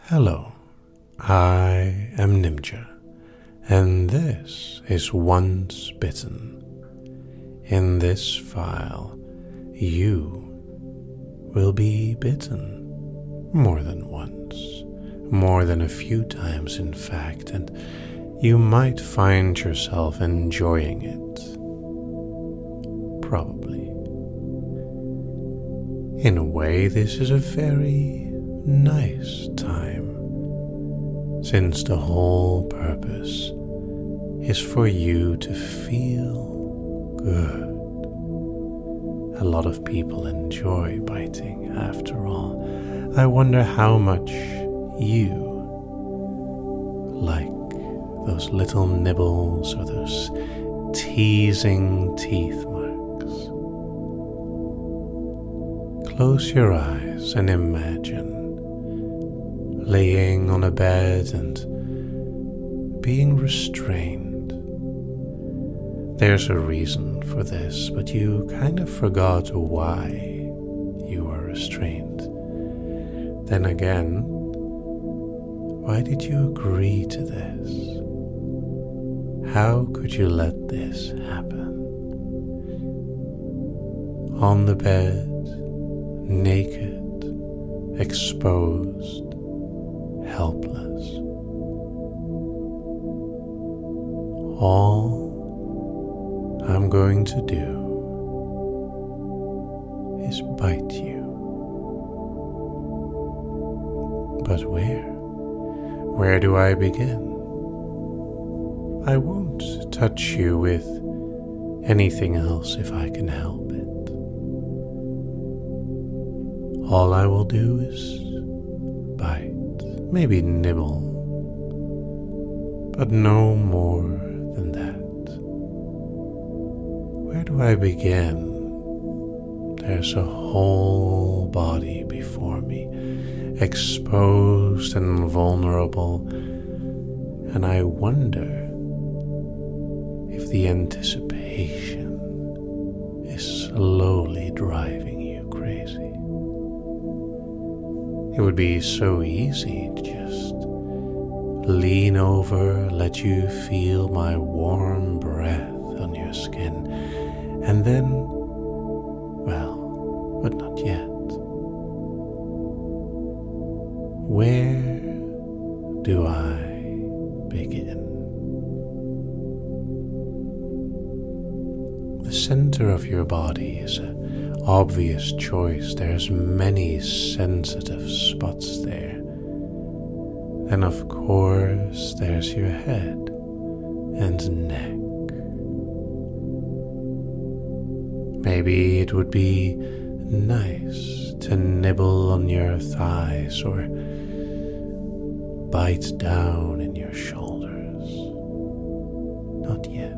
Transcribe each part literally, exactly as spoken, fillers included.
Hello, I am Nimja, and this is Once Bitten. In this file, you will be bitten more than once, more than a few times in fact, and you might find yourself enjoying it. Probably. In a way, this is a very nice time, since the whole purpose is for you to feel good. A lot of people enjoy biting, after all. I wonder how much you like those little nibbles or those teasing teeth marks. Close your eyes and imagine laying on a bed and being restrained. There's a reason for this, but you kind of forgot why you are restrained. Then again, why did you agree to this? How could you let this happen? On the bed, naked, exposed, helpless. All I'm going to do is bite you. But where? Where do I begin? I won't touch you with anything else if I can help it. All I will do is bite, maybe nibble, but no more than that. Where do I begin? There's a whole body before me, exposed and vulnerable, and I wonder if the anticipation is slowly driving you crazy. It would be so easy to just lean over, let you feel my warm breath on your skin, and then, well, but not yet. Where do I begin? The center of your body is an obvious choice. There's many sensitive spots there. And of course, there's your head and neck. Maybe it would be nice to nibble on your thighs or bite down in your shoulders. Not yet.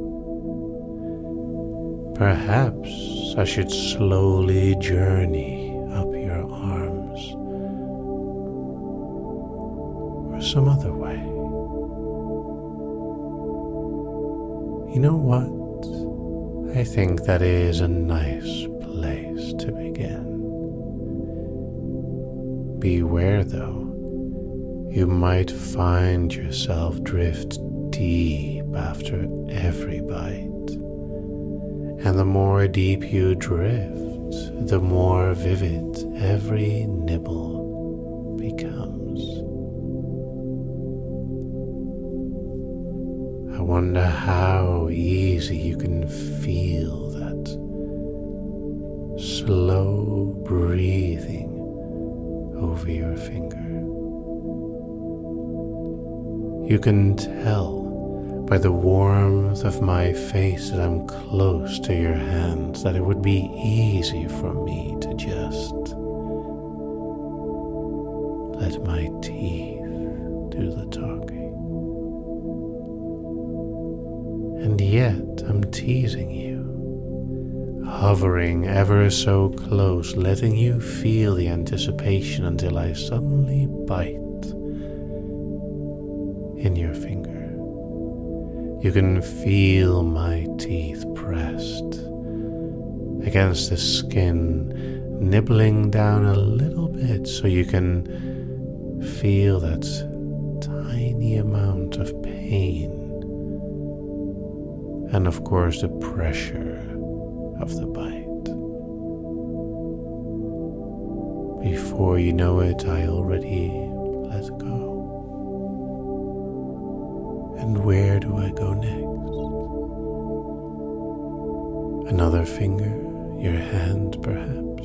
Perhaps I should slowly journey up your arms, or some other way. You know what? I think that is a nice place to begin. Beware though, you might find yourself drift deep after every bite. And the more deep you drift, the more vivid every nibble becomes. I wonder how easy you can feel that slow breathing over your finger. You can tell by the warmth of my face that I'm close to your hands, that it would be easy for me to just let my teeth do the talking. And yet I'm teasing you, hovering ever so close, letting you feel the anticipation until I suddenly bite in your finger. You can feel my teeth pressed against the skin, nibbling down a little bit so you can feel that tiny amount of pain, and of course the pressure of the bite. Before you know it, I already let go. And where do I go next? Another finger, your hand perhaps,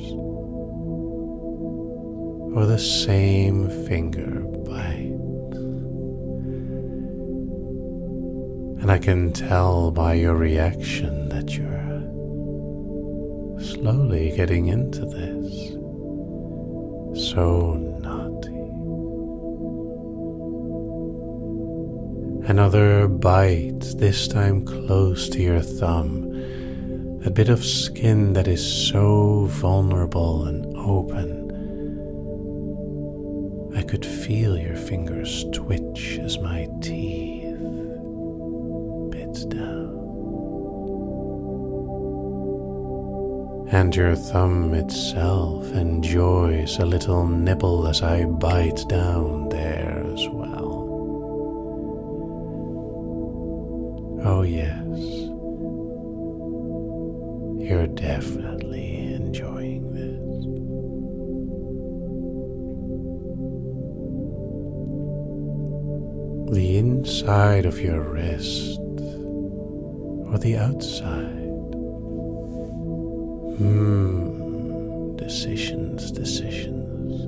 or the same finger bite. And I can tell by your reaction that you're slowly getting into this. So naughty. Another bite, this time close to your thumb. A bit of skin that is so vulnerable and open. I could feel your fingers twitch as my teeth bit down. And your thumb itself enjoys a little nibble as I bite down there as well. Oh yes, you're definitely enjoying this. The inside of your wrist or the outside. Hmm, decisions, decisions.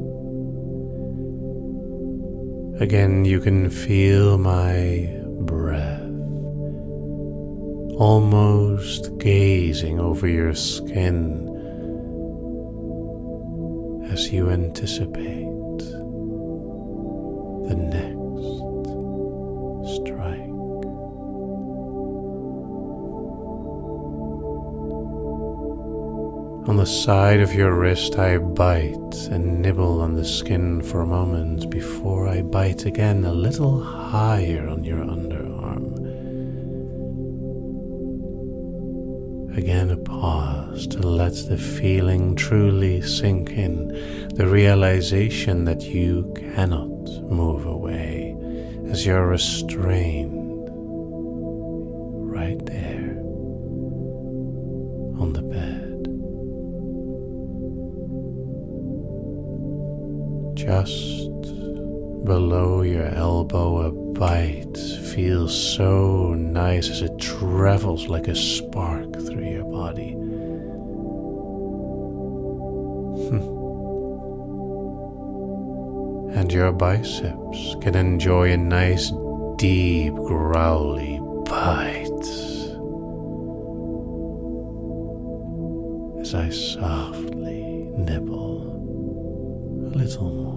Again, you can feel my breath almost gazing over your skin as you anticipate the next strike. On the side of your wrist, I bite and nibble on the skin for a moment before I bite again a little higher on your underarm. Again, a pause to let the feeling truly sink in, the realization that you cannot move away as you're restrained right there on the bed. Just below your elbow, a bite feels so nice as it travels like a spark through your body. And your biceps can enjoy a nice, deep, growly bite as I softly nibble a little more.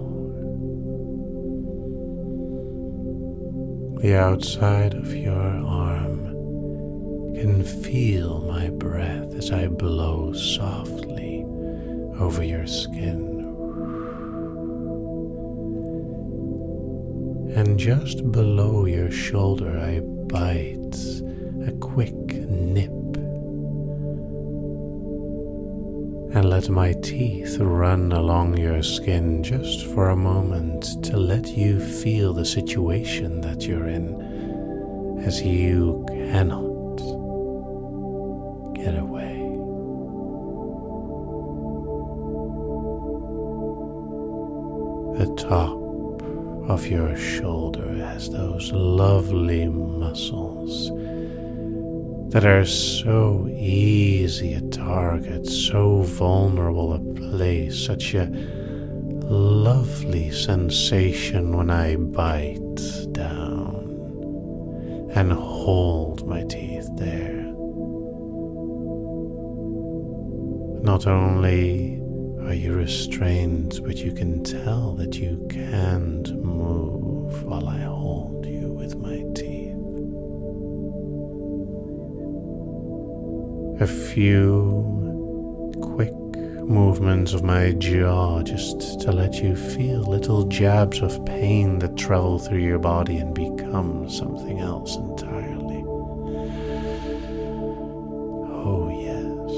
The outside of your arm can feel my breath as I blow softly over your skin. And just below your shoulder, I bite a quick nip and let my teeth run along your skin just for a moment to let you feel the situation that you're in, as you cannot get away. The top of your shoulder has those lovely muscles that are so easy a target, so vulnerable a place, such a lovely sensation when I bite down and hold my teeth there. Not only are you restrained, but you can tell that you can't move while I hold you with my teeth. A few quick movements of my jaw just to let you feel little jabs of pain that travel through your body and become something else entirely. Oh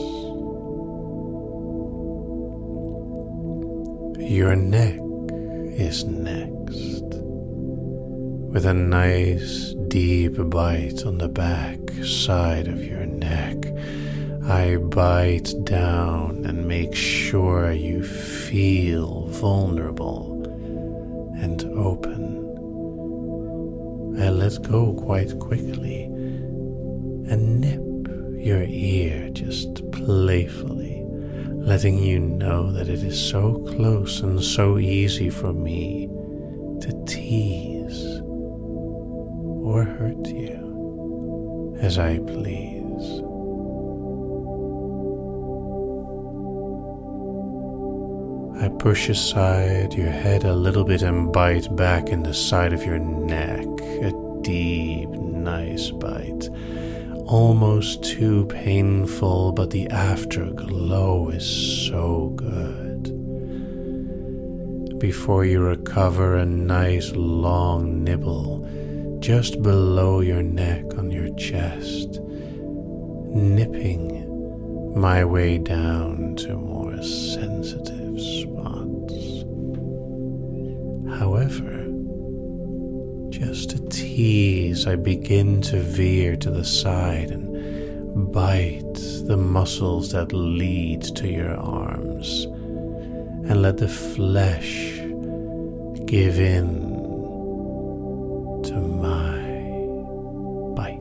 yes. Your neck is next. With a nice deep bite on the back side of your neck, I bite down and make sure you feel vulnerable and open. I let go quite quickly and nip your ear just playfully, letting you know that it is so close and so easy for me to tease or hurt you as I please. I push aside your head a little bit and bite back in the side of your neck, a deep, nice bite. Almost too painful, but the afterglow is so good. Before you recover, a nice long nibble just below your neck on your chest, nipping my way down to more sensitive spots. However, just to tease, I begin to veer to the side and bite the muscles that lead to your arms and let the flesh give in to my bite.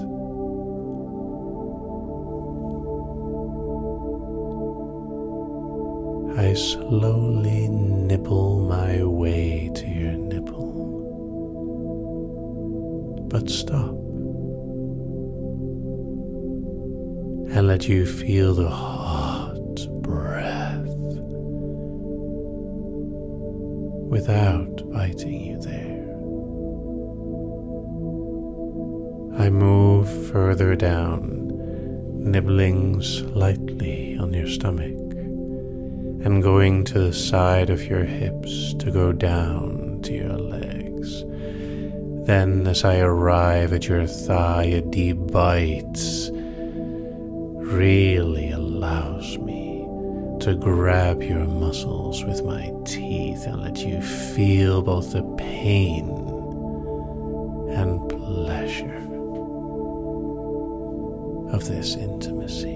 I slowly nibble my way to your nipple, but stop and let you feel the hot breath without biting you there. I move further down, nibbling slightly on your stomach and going to the side of your hips to go down to your legs. Then, as I arrive at your thigh, a deep bite really allows me to grab your muscles with my teeth and let you feel both the pain and pleasure of this intimacy.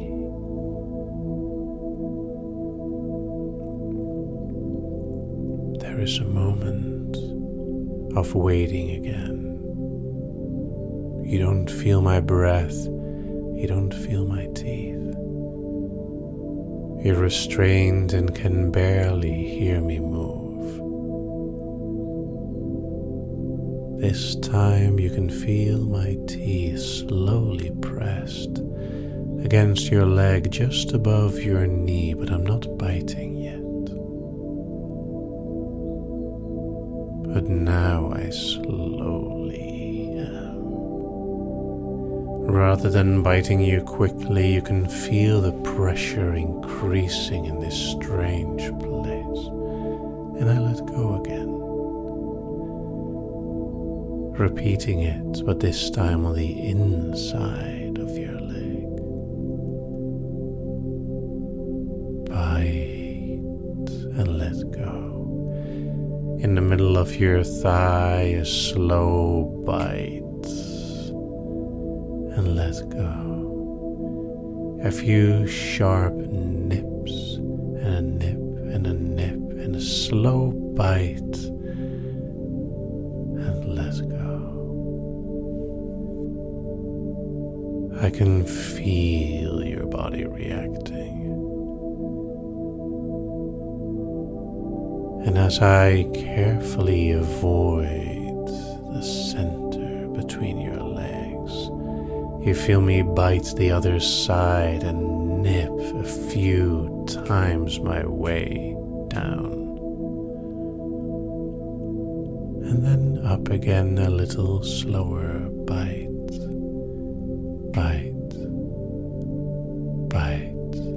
There is a moment of waiting again. You don't feel my breath, you don't feel my teeth. You're restrained and can barely hear me move. This time you can feel my teeth slowly pressed against your leg just above your knee, but I'm not biting yet. But now I slowly am. Rather than biting you quickly, you can feel the pressure increasing in this strange place, and I let go again. Repeating it, but this time on the inside of your leg. Bite and let go. In the middle of your thigh, a slow bite and let go. A few sharp nips and a nip and a nip and a slow bite and let go. I can feel your body reacting. And as I carefully avoid the center between your legs, you feel me bite the other side and nip a few times my way down. And then up again, a little slower bite, bite, bite.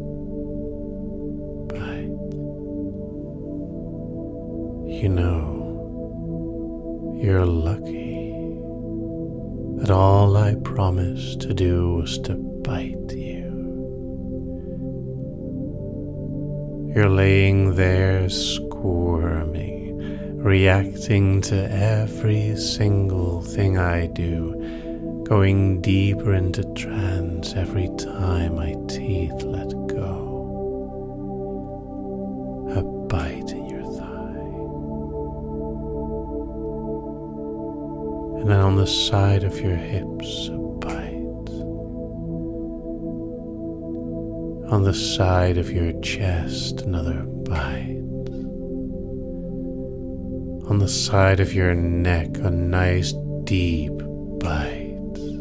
You know, you're lucky that all I promised to do was to bite you. You're laying there squirming, reacting to every single thing I do, going deeper into trance every time my teeth let go. A bite in your thigh. And then on the side of your hips, a bite. On the side of your chest, another bite. On the side of your neck, a nice deep bite.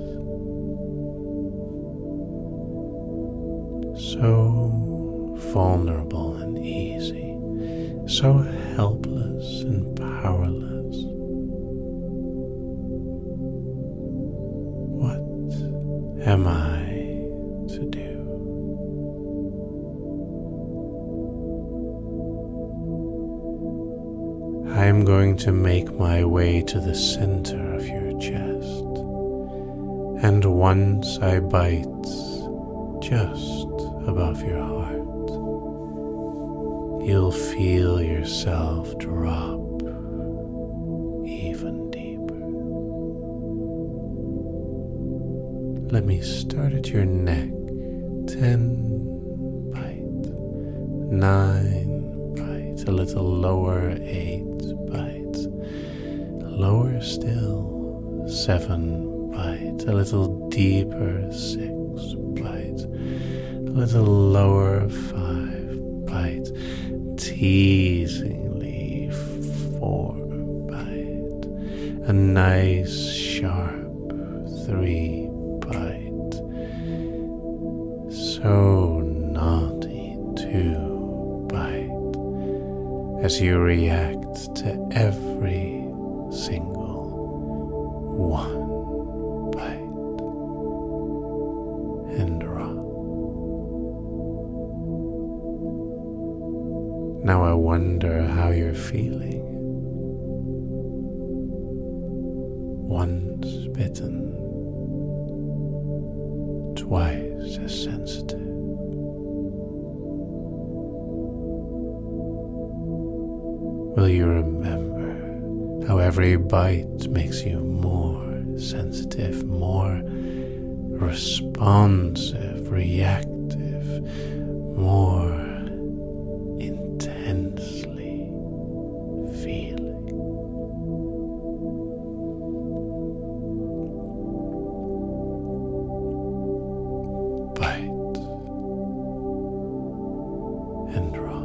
So vulnerable and easy, so helpless and powerless. What am I to do? I am going to make my way to the center of your chest, and once I bite just above your heart, you'll feel yourself drop even deeper. Let me start at your neck. Ten bite, nine bites, a little lower, eight bites, lower still, seven bites, a little deeper, six bites, a little lower, five bites, teasingly, four bites, a nice sharp three bites, so naughty two bites, as you react to every single one bite and drop. Now I wonder how you're feeling. Once bitten, twice as sensitive. Will you remember how every bite makes you more sensitive, more responsive, reactive, more intensely feeling? Bite and drop.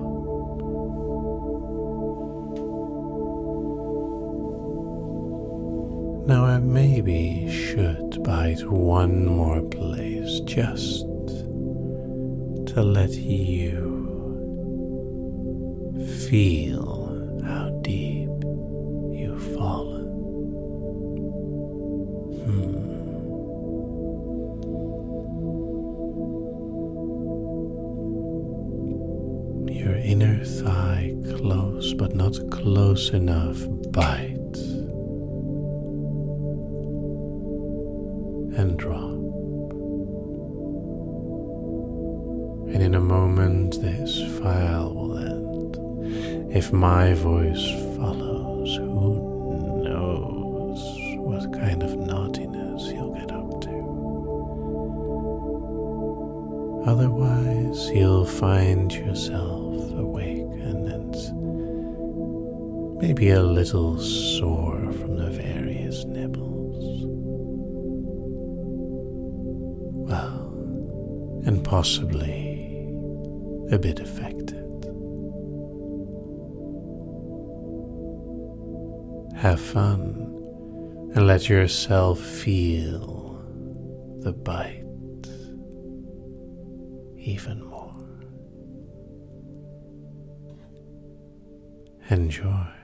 Now I maybe should bite one more place just to let you feel how deep you've fallen. Hmm. Your inner thigh close but not close enough. Bite and drop. And in a moment this file will end. If my voice follows, who knows what kind of naughtiness you'll get up to. Otherwise, you'll find yourself awakened and maybe a little sore from the various nibbles. Well, and possibly a bit affected. Have fun and let yourself feel the bite even more. Enjoy.